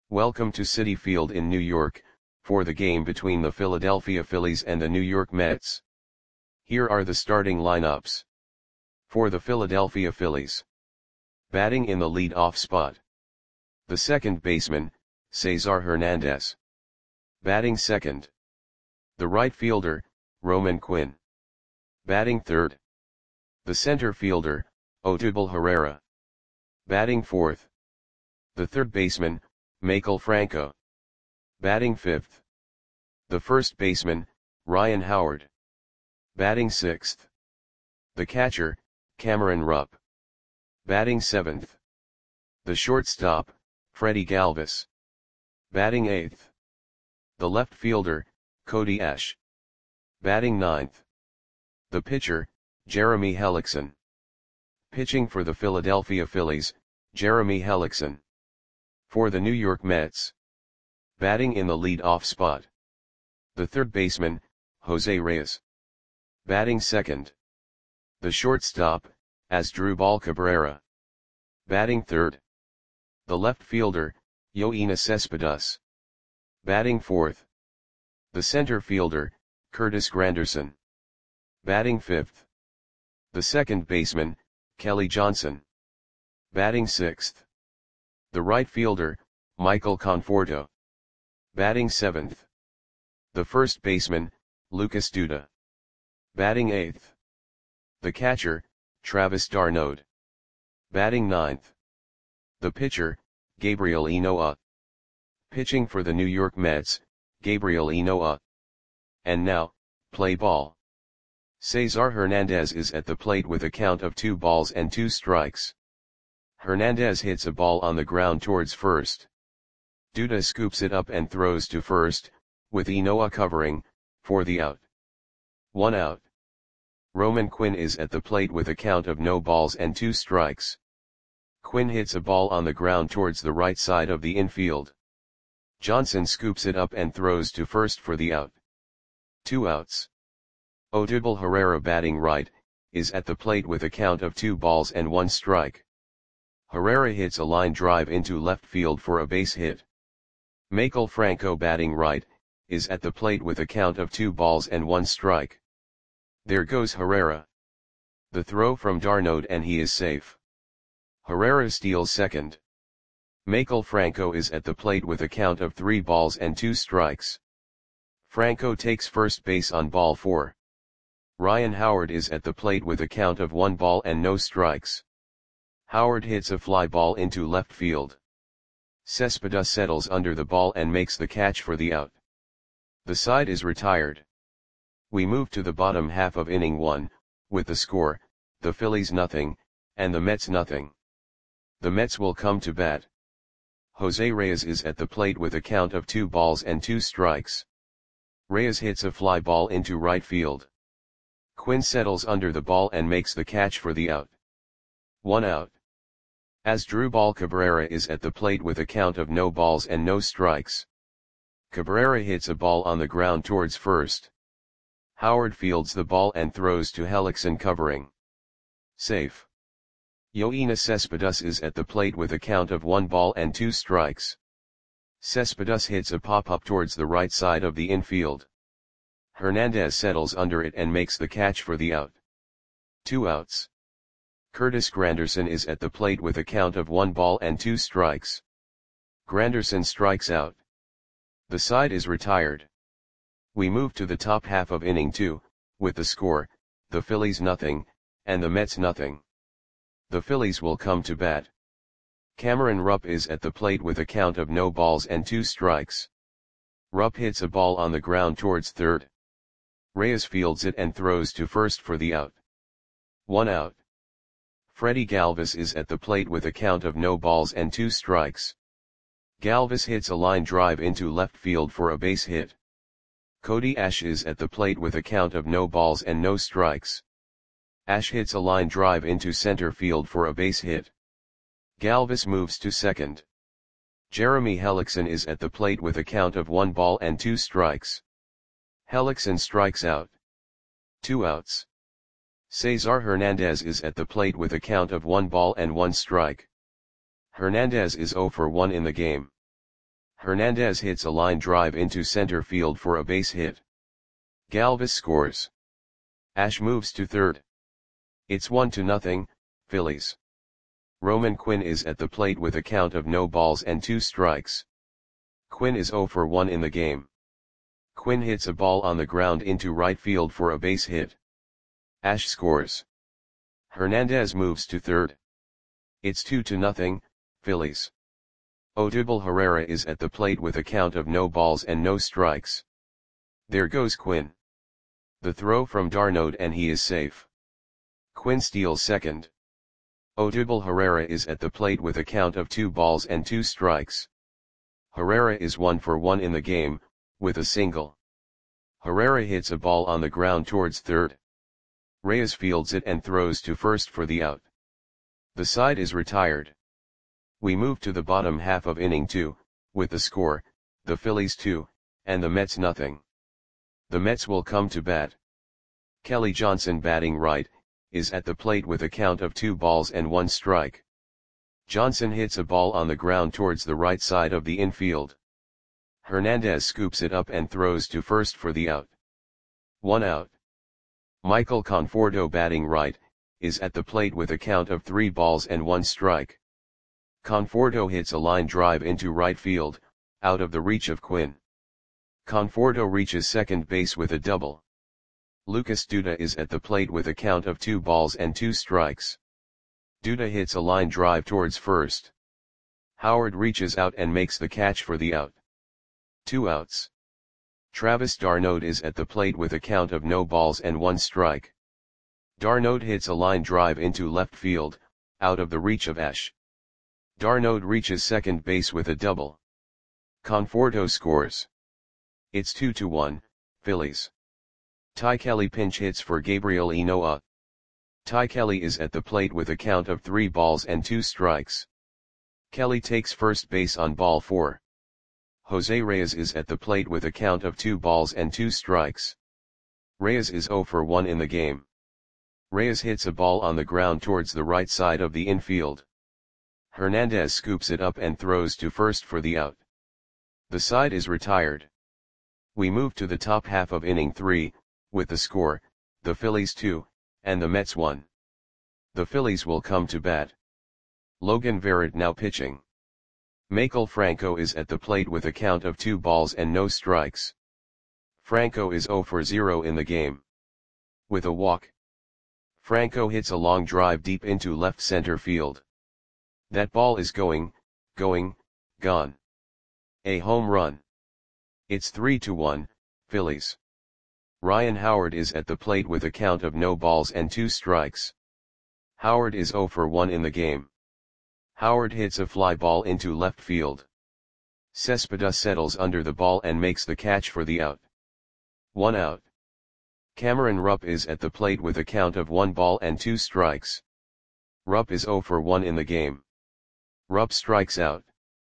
Welcome to Citi Field in New York, for the game between the Philadelphia Phillies and the New York Mets. Here are the starting lineups. For the Philadelphia Phillies. Batting in the lead-off spot. The second baseman, Cesar Hernandez. Batting second. The right fielder, Roman Quinn. Batting third. The center fielder, Odubel Herrera. Batting fourth. The third baseman, Maikel Franco. Batting fifth. The first baseman, Ryan Howard. Batting sixth. The catcher, Cameron Rupp. Batting seventh. The shortstop, Freddie Galvis. Batting eighth. The left fielder, Cody Ash. Batting ninth. The pitcher, Jeremy Hellickson. Pitching for the Philadelphia Phillies, Jeremy Hellickson. For the New York Mets. Batting in the lead-off spot. The third baseman, Jose Reyes. Batting second. The shortstop, Asdrubal Cabrera. Batting third. The left fielder, Yoenis Cespedes. Batting fourth. The center fielder, Curtis Granderson. Batting fifth. The second baseman, Kelly Johnson. Batting sixth. The right fielder, Michael Conforto. Batting seventh. The first baseman, Lucas Duda. Batting eighth. The catcher, Travis d'Arnaud. Batting ninth. The pitcher, Gabriel Ynoa. Pitching for the New York Mets, Gabriel Ynoa. And now, play ball. Cesar Hernandez is at the plate with a count of 2 balls and 2 strikes. Hernandez hits a ball on the ground towards first. Duda scoops it up and throws to first, with Ynoa covering, for the out. 1 out. Roman Quinn is at the plate with a count of no balls and 2 strikes. Quinn hits a ball on the ground towards the right side of the infield. Johnson scoops it up and throws to first for the out. 2 outs. Odubel Herrera batting right, is at the plate with a count of 2 balls and 1 strike. Herrera hits a line drive into left field for a base hit. Maikel Franco batting right, is at the plate with a count of 2 balls and 1 strike. There goes Herrera. The throw from d'Arnaud and he is safe. Herrera steals second. Maikel Franco is at the plate with a count of 3 balls and 2 strikes. Franco takes first base on ball 4. Ryan Howard is at the plate with a count of 1 ball and no strikes. Howard hits a fly ball into left field. Cespedes settles under the ball and makes the catch for the out. The side is retired. We move to the bottom half of inning 1, with the score, the Phillies nothing, and the Mets nothing. The Mets will come to bat. Jose Reyes is at the plate with a count of 2 balls and 2 strikes. Reyes hits a fly ball into right field. Quinn settles under the ball and makes the catch for the out. 1 out. Asdrubal Cabrera is at the plate with a count of no balls and no strikes. Cabrera hits a ball on the ground towards first. Howard fields the ball and throws to Hellickson covering. Safe. Yoenis Cespedes is at the plate with a count of 1 ball and 2 strikes. Cespedes hits a pop-up towards the right side of the infield. Hernandez settles under it and makes the catch for the out. 2 outs. Curtis Granderson is at the plate with a count of 1 ball and 2 strikes. Granderson strikes out. The side is retired. We move to the top half of inning 2, with the score, the Phillies nothing, and the Mets nothing. The Phillies will come to bat. Cameron Rupp is at the plate with a count of no balls and 2 strikes. Rupp hits a ball on the ground towards third. Reyes fields it and throws to first for the out. 1 out. Freddie Galvis is at the plate with a count of no balls and 2 strikes. Galvis hits a line drive into left field for a base hit. Cody Ash is at the plate with a count of no balls and no strikes. Ash hits a line drive into center field for a base hit. Galvis moves to second. Jeremy Hellickson is at the plate with a count of 1 ball and 2 strikes. Hellickson strikes out. 2 outs. Cesar Hernandez is at the plate with a count of 1 ball and 1 strike. Hernandez is 0 for 1 in the game. Hernandez hits a line drive into center field for a base hit. Galvis scores. Ash moves to third. It's 1-0, Phillies. Roman Quinn is at the plate with a count of no balls and 2 strikes. Quinn is 0 for 1 in the game. Quinn hits a ball on the ground into right field for a base hit. Ash scores. Hernandez moves to third. It's 2-0, Phillies. Odubel Herrera is at the plate with a count of no balls and no strikes. There goes Quinn. The throw from d'Arnaud and he is safe. Quinn steals second. Odubel Herrera is at the plate with a count of 2 balls and 2 strikes. Herrera is 1 for 1 in the game, with a single. Herrera hits a ball on the ground towards third. Reyes fields it and throws to first for the out. The side is retired. We move to the bottom half of inning 2, with the score, the Phillies 2, and the Mets nothing. The Mets will come to bat. Kelly Johnson, batting right, is at the plate with a count of 2 balls and 1 strike. Johnson hits a ball on the ground towards the right side of the infield. Hernandez scoops it up and throws to first for the out. 1 out. Michael Conforto, batting right, is at the plate with a count of 3 balls and 1 strike. Conforto hits a line drive into right field, out of the reach of Quinn. Conforto reaches second base with a double. Lucas Duda is at the plate with a count of 2 balls and 2 strikes. Duda hits a line drive towards first. Howard reaches out and makes the catch for the out. 2 outs. Travis d'Arnaud is at the plate with a count of no balls and 1 strike. d'Arnaud hits a line drive into left field, out of the reach of Ash. d'Arnaud reaches second base with a double. Conforto scores. It's 2-1, Phillies. Ty Kelly pinch hits for Gabriel Ynoa. Ty Kelly is at the plate with a count of 3 balls and 2 strikes. Kelly takes first base on ball 4. Jose Reyes is at the plate with a count of 2 balls and 2 strikes. Reyes is 0 for 1 in the game. Reyes hits a ball on the ground towards the right side of the infield. Hernandez scoops it up and throws to first for the out. The side is retired. We move to the top half of inning 3, with the score, the Phillies 2, and the Mets 1. The Phillies will come to bat. Logan Verrett now pitching. Maikel Franco is at the plate with a count of 2 balls and no strikes. Franco is 0 for 0 in the game. With a walk. Franco hits a long drive deep into left center field. That ball is gone. A home run. It's 3-1, Phillies. Ryan Howard is at the plate with a count of no balls and 2 strikes. Howard is 0 for 1 in the game. Howard hits a fly ball into left field. Cespedes settles under the ball and makes the catch for the out. 1 out. Cameron Rupp is at the plate with a count of 1 ball and 2 strikes. Rupp is 0 for 1 in the game. Rupp strikes out.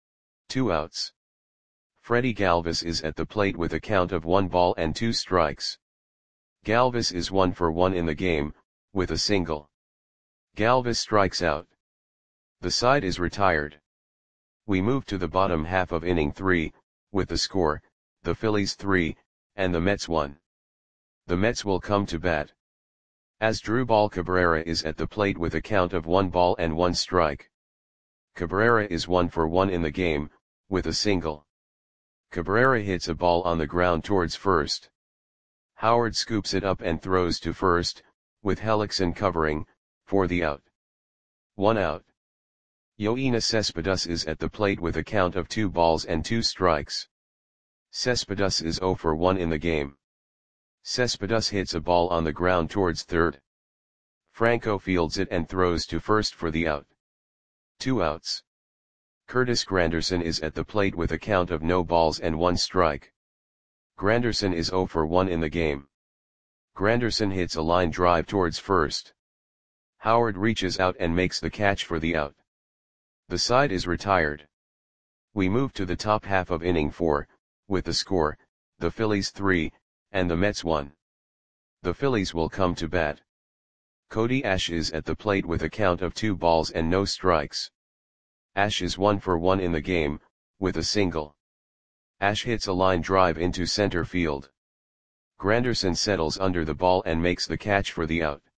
2 outs. Freddie Galvis is at the plate with a count of 1 ball and 2 strikes. Galvis is 1 for 1 in the game, with a single. Galvis strikes out. The side is retired. We move to the bottom half of inning 3, with the score, the Phillies 3, and the Mets 1. The Mets will come to bat. Asdrubal Cabrera is at the plate with a count of 1 ball and 1 strike. Cabrera is 1 for 1 in the game, with a single. Cabrera hits a ball on the ground towards first. Howard scoops it up and throws to first, with Hellickson covering, for the out. 1 out. Yoenis Cespedes is at the plate with a count of 2 balls and 2 strikes. Cespedes is 0 for 1 in the game. Cespedes hits a ball on the ground towards third. Franco fields it and throws to first for the out. 2 outs. Curtis Granderson is at the plate with a count of no balls and 1 strike. Granderson is 0 for 1 in the game. Granderson hits a line drive towards first. Howard reaches out and makes the catch for the out. The side is retired. We move to the top half of inning 4, with the score, the Phillies 3, and the Mets 1. The Phillies will come to bat. Cody Ash is at the plate with a count of 2 balls and no strikes. Ash is 1 for 1 in the game, with a single. Ash hits a line drive into center field. Granderson settles under the ball and makes the catch for the out.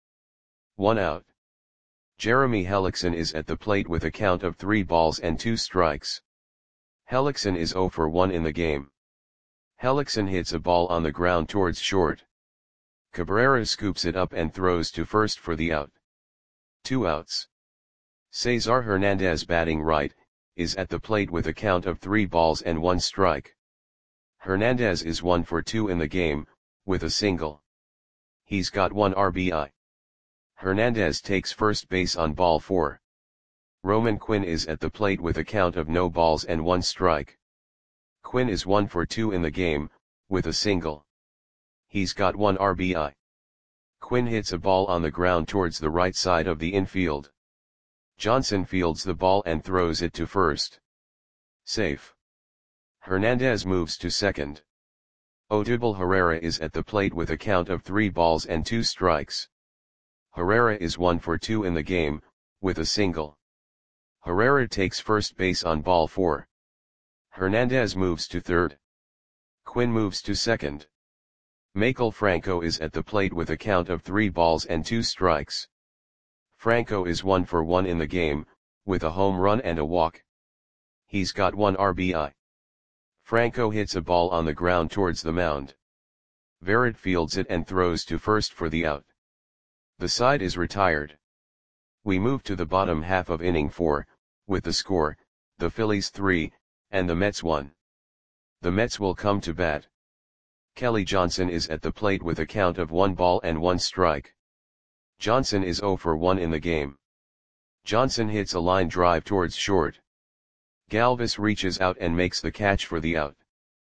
1 out. Jeremy Hellickson is at the plate with a count of 3 balls and 2 strikes. Hellickson is 0 for 1 in the game. Hellickson hits a ball on the ground towards short. Cabrera scoops it up and throws to first for the out. 2 outs. Cesar Hernandez, batting right, is at the plate with a count of 3 balls and 1 strike. Hernandez is 1 for 2 in the game, with a single. He's got 1 RBI. Hernandez takes first base on ball 4. Roman Quinn is at the plate with a count of no balls and 1 strike. Quinn is 1 for 2 in the game, with a single. He's got 1 RBI. Quinn hits a ball on the ground towards the right side of the infield. Johnson fields the ball and throws it to first. Safe. Hernandez moves to second. Odubel Herrera is at the plate with a count of 3 balls and 2 strikes. Herrera is 1 for 2 in the game, with a single. Herrera takes first base on ball 4. Hernandez moves to third. Quinn moves to second. Maikel Franco is at the plate with a count of 3 balls and 2 strikes. Franco is 1 for 1 in the game, with a home run and a walk. He's got 1 RBI. Franco hits a ball on the ground towards the mound. Verrett fields it and throws to first for the out. The side is retired. We move to the bottom half of inning 4, with the score, the Phillies 3, and the Mets 1. The Mets will come to bat. Kelly Johnson is at the plate with a count of 1 ball and 1 strike. Johnson is 0 for 1 in the game. Johnson hits a line drive towards short. Galvis reaches out and makes the catch for the out.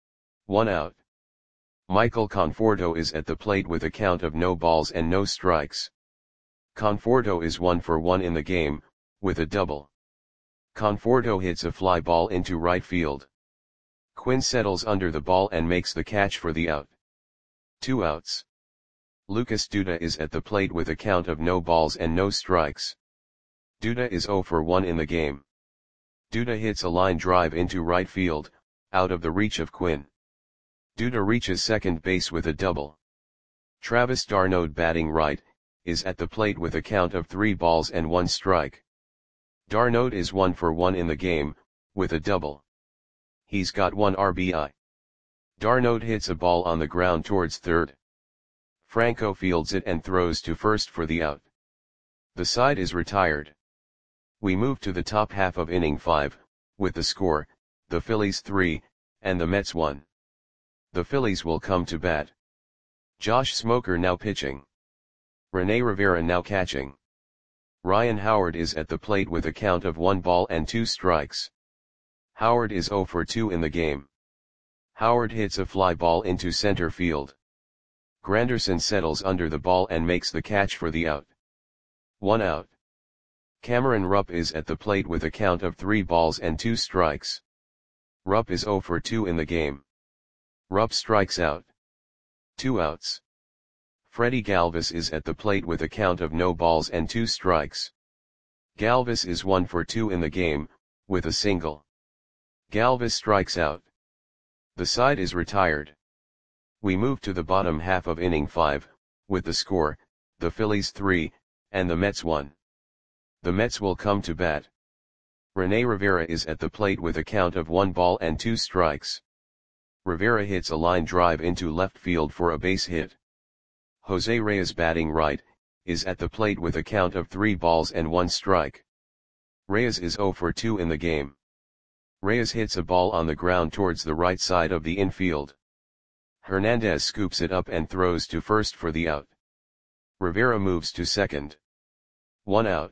1 out. Michael Conforto is at the plate with a count of no balls and no strikes. Conforto is 1 for 1 in the game, with a double. Conforto hits a fly ball into right field. Quinn settles under the ball and makes the catch for the out. 2 outs. Lucas Duda is at the plate with a count of no balls and no strikes. Duda is 0 for 1 in the game. Duda hits a line drive into right field, out of the reach of Quinn. Duda reaches second base with a double. Travis d'Arnaud, batting right, is at the plate with a count of 3 balls and 1 strike. d'Arnaud is 1 for 1 in the game, with a double. He's got 1 RBI. d'Arnaud hits a ball on the ground towards third. Franco fields it and throws to first for the out. The side is retired. We move to the top half of inning 5, with the score, the Phillies 3, and the Mets 1. The Phillies will come to bat. Josh Smoker now pitching. Rene Rivera now catching. Ryan Howard is at the plate with a count of 1 ball and 2 strikes. Howard is 0 for 2 in the game. Howard hits a fly ball into center field. Granderson settles under the ball and makes the catch for the out. 1 out. Cameron Rupp is at the plate with a count of 3 balls and 2 strikes. Rupp is 0 for 2 in the game. Rupp strikes out. 2 outs. Freddie Galvis is at the plate with a count of no balls and 2 strikes. Galvis is 1 for 2 in the game, with a single. Galvis strikes out. The side is retired. We move to the bottom half of inning 5, with the score, the Phillies 3, and the Mets 1. The Mets will come to bat. Rene Rivera is at the plate with a count of 1 ball and 2 strikes. Rivera hits a line drive into left field for a base hit. Jose Reyes, batting right, is at the plate with a count of 3 balls and 1 strike. Reyes is 0 for 2 in the game. Reyes hits a ball on the ground towards the right side of the infield. Hernandez scoops it up and throws to first for the out. Rivera moves to second. 1 out.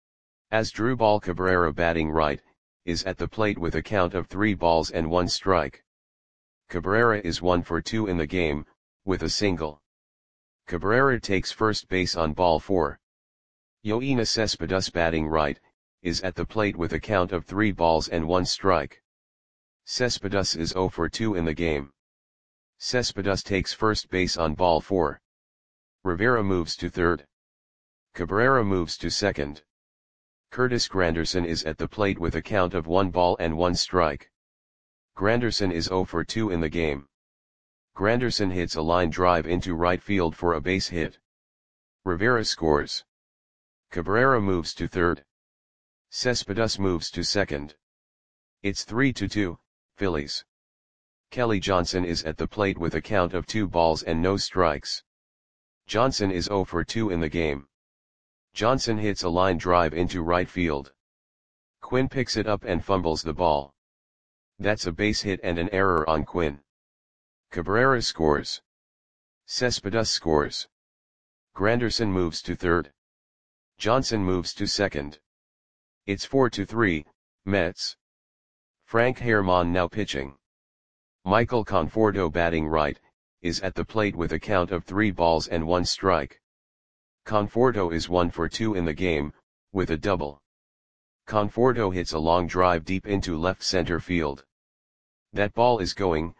Asdrubal Cabrera, batting right, is at the plate with a count of 3 balls and 1 strike. Cabrera is 1 for 2 in the game, with a single. Cabrera takes first base on ball 4. Yoenis Cespedes, batting right, is at the plate with a count of 3 balls and 1 strike. Cespedes is 0 for 2 in the game. Cespedes takes first base on ball 4. Rivera moves to third. Cabrera moves to second. Curtis Granderson is at the plate with a count of 1 ball and 1 strike. Granderson is 0 for 2 in the game. Granderson hits a line drive into right field for a base hit. Rivera scores. Cabrera moves to third. Cespedes moves to second. It's 3-2, Phillies. Kelly Johnson is at the plate with a count of 2 balls and no strikes. Johnson is 0 for 2 in the game. Johnson hits a line drive into right field. Quinn picks it up and fumbles the ball. That's a base hit and an error on Quinn. Cabrera scores. Cespedes scores. Granderson moves to third. Johnson moves to second. It's 4-3, Mets. Frank Herrmann now pitching. Michael Conforto batting right, is at the plate with a count of 3 balls and 1 strike. Conforto is 1 for 2 in the game, with a double. Conforto hits a long drive deep into left center field. That ball is gone.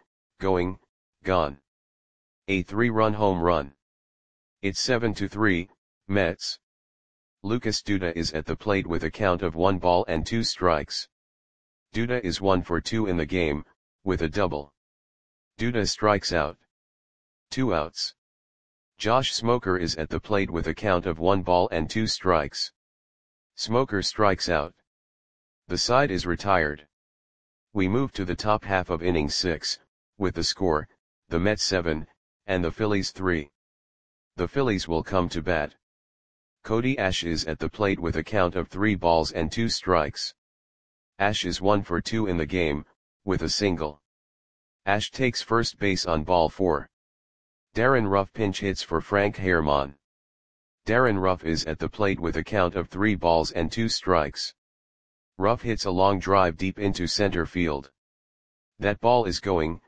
A 3-run home run. It's 7-3, Mets. Lucas Duda is at the plate with a count of 1 ball and 2 strikes. Duda is 1 for 2 in the game, with a double. Duda strikes out. 2 outs. Josh Smoker is at the plate with a count of 1 ball and 2 strikes. Smoker strikes out. The side is retired. We move to the top half of inning 6, with the score, the Mets 7, and the Phillies 3. The Phillies will come to bat. Cody Ash is at the plate with a count of 3 balls and 2 strikes. Ash is 1 for 2 in the game, with a single. Ash takes first base on ball 4. Darren Ruff pinch hits for Frank Herrmann. Darren Ruff is at the plate with a count of 3 balls and 2 strikes. Ruff hits a long drive deep into center field. That ball is gone.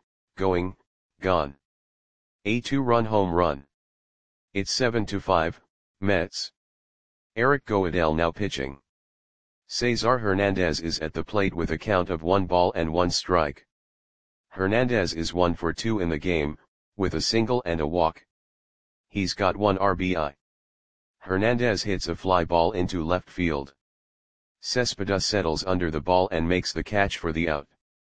A 2-run home run. It's 7-5, Mets. Eric Goedel now pitching. Cesar Hernandez is at the plate with a count of 1 ball and 1 strike. Hernandez is 1 for 2 in the game, with a single and a walk. He's got 1 RBI. Hernandez hits a fly ball into left field. Cespedes settles under the ball and makes the catch for the out.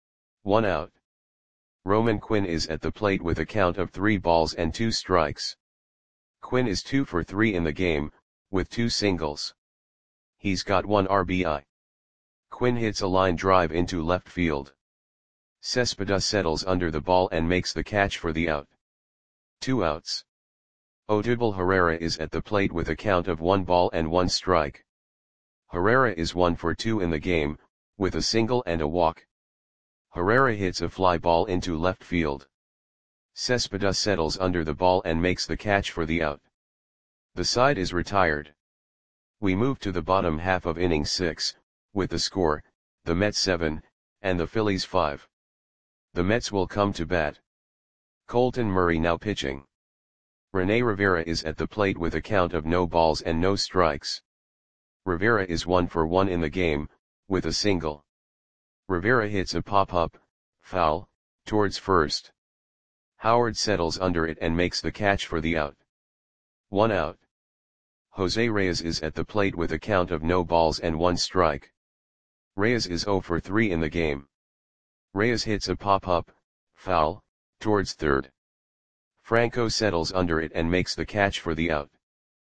1 out. Roman Quinn is at the plate with a count of 3 balls and 2 strikes. Quinn is 2 for 3 in the game, with 2 singles. He's got 1 RBI. Quinn hits a line drive into left field. Cespedes settles under the ball and makes the catch for the out. 2 outs. Odubel Herrera is at the plate with a count of 1 ball and 1 strike. Herrera is 1 for 2 in the game, with a single and a walk. Herrera hits a fly ball into left field. Cespedes settles under the ball and makes the catch for the out. The side is retired. We move to the bottom half of inning 6, with the score, the Mets 7, and the Phillies 5. The Mets will come to bat. Colton Murray now pitching. Rene Rivera is at the plate with a count of no balls and no strikes. Rivera is 1 for 1 in the game, with a single. Rivera hits a pop-up, foul, towards first. Howard settles under it and makes the catch for the out. 1 out. Jose Reyes is at the plate with a count of no balls and 1 strike. Reyes is 0 for 3 in the game. Reyes hits a pop-up, foul, towards third. Franco settles under it and makes the catch for the out.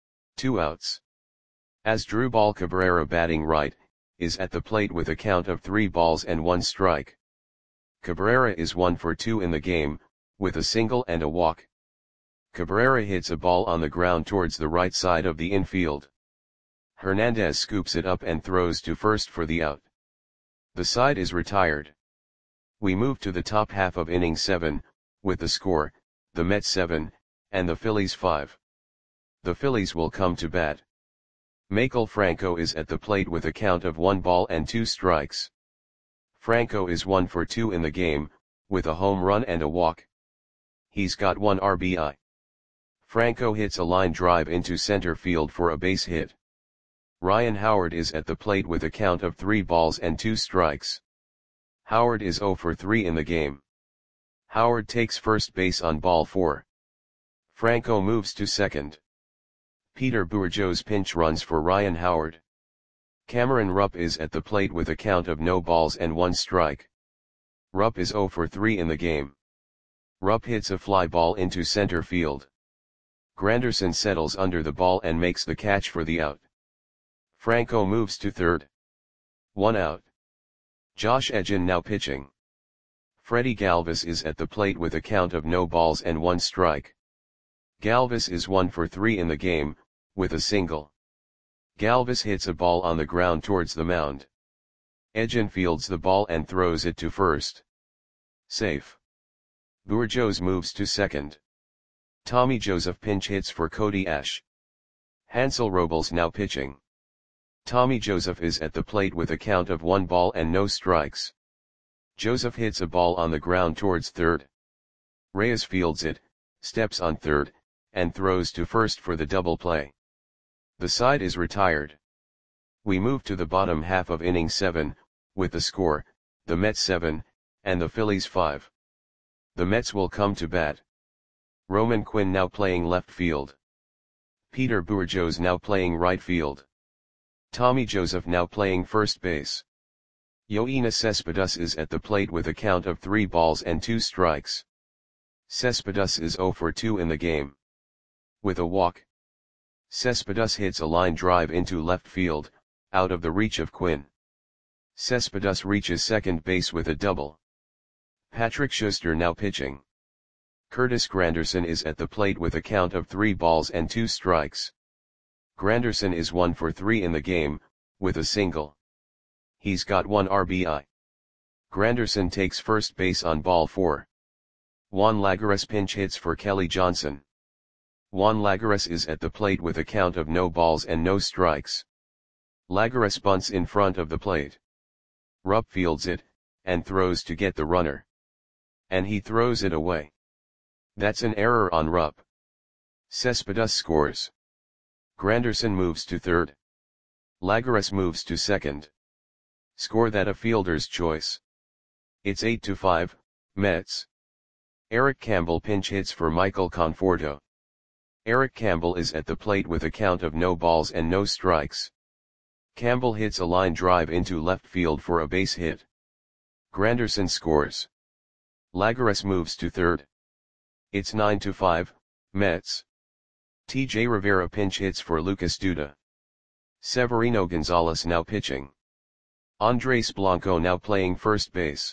2 outs. Asdrubal Cabrera batting right, is at the plate with a count of 3 balls and 1 strike. Cabrera is 1 for 2 in the game, with a single and a walk. Cabrera hits a ball on the ground towards the right side of the infield. Hernandez scoops it up and throws to first for the out. The side is retired. We move to the top half of inning 7, with the score, the Mets 7, and the Phillies 5. The Phillies will come to bat. Maikel Franco is at the plate with a count of 1 ball and 2 strikes. Franco is 1 for 2 in the game, with a home run and a walk. He's got 1 RBI. Franco hits a line drive into center field for a base hit. Ryan Howard is at the plate with a count of 3 balls and 2 strikes. Howard is 0 for 3 in the game. Howard takes first base on ball 4. Franco moves to second. Peter Bourgeois pinch runs for Ryan Howard. Cameron Rupp is at the plate with a count of no balls and 1 strike. Rupp is 0 for 3 in the game. Rupp hits a fly ball into center field. Granderson settles under the ball and makes the catch for the out. Franco moves to third. 1 out. Josh Edgin now pitching. Freddie Galvis is at the plate with a count of no balls and 1 strike. Galvis is 1 for 3 in the game, with a single. Galvis hits a ball on the ground towards the mound. Edgin fields the ball and throws it to first. Safe. Bourjos moves to second. Tommy Joseph pinch hits for Cody Ash. Hansel Robles now pitching. Tommy Joseph is at the plate with a count of 1 ball and no strikes. Joseph hits a ball on the ground towards third. Reyes fields it, steps on third, and throws to first for the double play. The side is retired. We move to the bottom half of inning 7, with the score, the Mets 7, and the Phillies 5. The Mets will come to bat. Roman Quinn now playing left field. Peter Bourjos now playing right field. Tommy Joseph now playing first base. Yoenis Cespedes is at the plate with a count of 3 balls and 2 strikes. Cespedes is 0 for 2 in the game. With a walk. Cespedes hits a line drive into left field, out of the reach of Quinn. Cespedes reaches second base with a double. Patrick Schuster now pitching. Curtis Granderson is at the plate with a count of 3 balls and 2 strikes. Granderson is 1 for 3 in the game, with a single. He's got 1 RBI. Granderson takes first base on ball 4. Juan Lagares pinch hits for Kelly Johnson. Juan Lagares is at the plate with a count of no balls and no strikes. Lagares bunts in front of the plate. Rupp fields it, and throws to get the runner. And he throws it away. That's an error on Rupp. Cespedes scores. Granderson moves to third. Lagares moves to second. Score that a fielder's choice. It's 8-5, Mets. Eric Campbell pinch hits for Michael Conforto. Eric Campbell is at the plate with a count of no balls and no strikes. Campbell hits a line drive into left field for a base hit. Granderson scores. Lagares moves to third. It's 9-5, Mets. T.J. Rivera pinch hits for Lucas Duda. Severino Gonzalez now pitching. Andres Blanco now playing first base.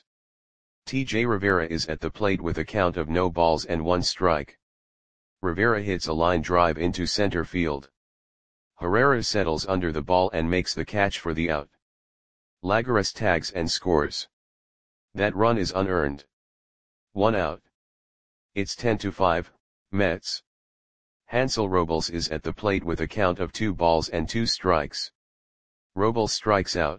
T.J. Rivera is at the plate with a count of no balls and 1 strike. Rivera hits a line drive into center field. Herrera settles under the ball and makes the catch for the out. Lagares tags and scores. That run is unearned. 1 out. It's 10-5, Mets. Hansel Robles is at the plate with a count of 2 balls and 2 strikes. Robles strikes out.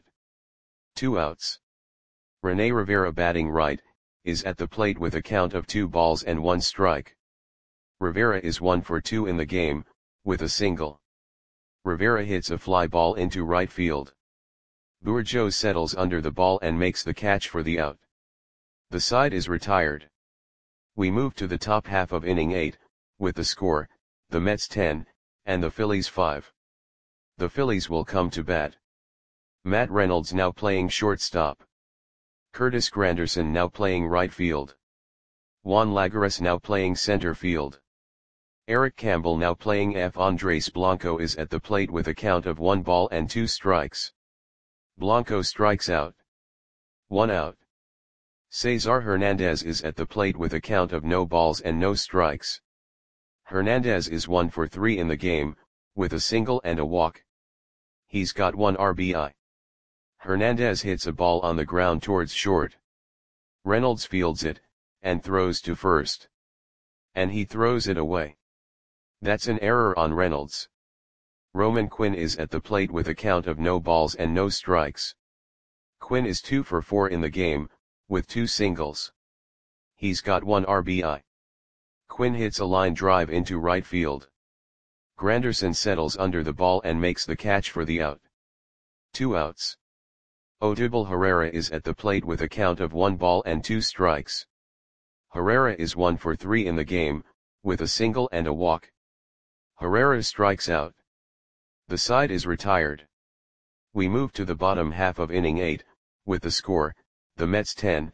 2 outs. Rene Rivera batting right, is at the plate with a count of 2 balls and 1 strike. Rivera is 1 for 2 in the game, with a single. Rivera hits a fly ball into right field. Bourjos settles under the ball and makes the catch for the out. The side is retired. We move to the top half of inning 8, with the score, the Mets 10, and the Phillies 5. The Phillies will come to bat. Matt Reynolds now playing shortstop. Curtis Granderson now playing right field. Juan Lagares now playing center field. Eric Campbell now playing F. Andres Blanco is at the plate with a count of 1 ball and 2 strikes. Blanco strikes out. 1 out. Cesar Hernandez is at the plate with a count of no balls and no strikes. Hernandez is 1 for 3 in the game, with a single and a walk. He's got 1 RBI. Hernandez hits a ball on the ground towards short. Reynolds fields it, and throws to first. And he throws it away. That's an error on Reynolds. Roman Quinn is at the plate with a count of no balls and no strikes. Quinn is 2 for 4 in the game, with 2 singles. He's got 1 RBI. Quinn hits a line drive into right field. Granderson settles under the ball and makes the catch for the out. 2 outs. Odubel Herrera is at the plate with a count of 1 ball and 2 strikes. Herrera is 1 for 3 in the game, with a single and a walk. Herrera strikes out. The side is retired. We move to the bottom half of inning 8, with the score, the Mets 10,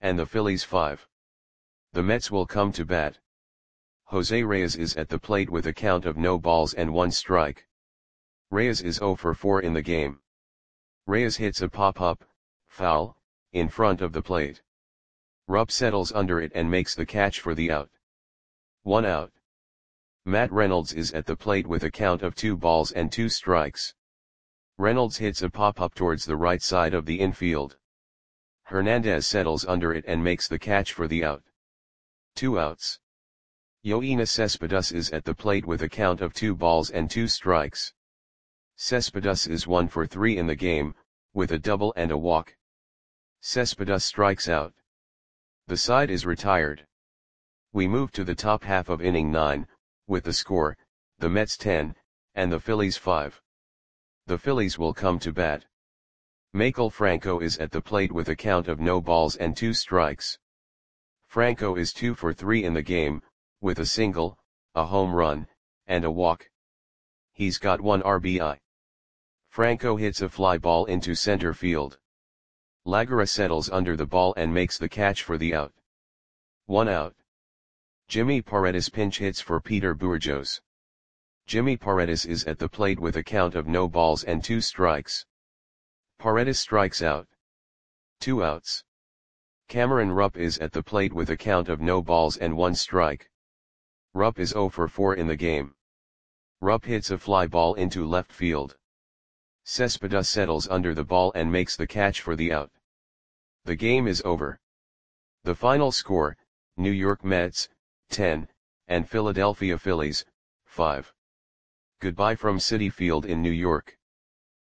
and the Phillies 5. The Mets will come to bat. Jose Reyes is at the plate with a count of no balls and 1 strike. Reyes is 0 for 4 in the game. Reyes hits a pop-up, foul, in front of the plate. Rupp settles under it and makes the catch for the out. 1 out. Matt Reynolds is at the plate with a count of 2 balls and 2 strikes. Reynolds hits a pop-up towards the right side of the infield. Hernandez settles under it and makes the catch for the out. 2 outs. Yoenis Cespedes is at the plate with a count of 2 balls and 2 strikes. Cespedes is 1 for 3 in the game, with a double and a walk. Cespedes strikes out. The side is retired. We move to the top half of inning 9, with the score, the Mets 10, and the Phillies 5. The Phillies will come to bat. Maikel Franco is at the plate with a count of no balls and 2 strikes. Franco is 2 for 3 in the game, with a single, a home run, and a walk. He's got 1 RBI. Franco hits a fly ball into center field. Lagara settles under the ball and makes the catch for the out. 1 out. Jimmy Paredes pinch hits for Peter Bourjos. Jimmy Paredes is at the plate with a count of no balls and 2 strikes. Paredes strikes out. 2 outs. Cameron Rupp is at the plate with a count of no balls and 1 strike. Rupp is 0 for 4 in the game. Rupp hits a fly ball into left field. Cespedes settles under the ball and makes the catch for the out. The game is over. The final score, New York Mets, 10, and Philadelphia Phillies, 5. Goodbye from Citi Field in New York.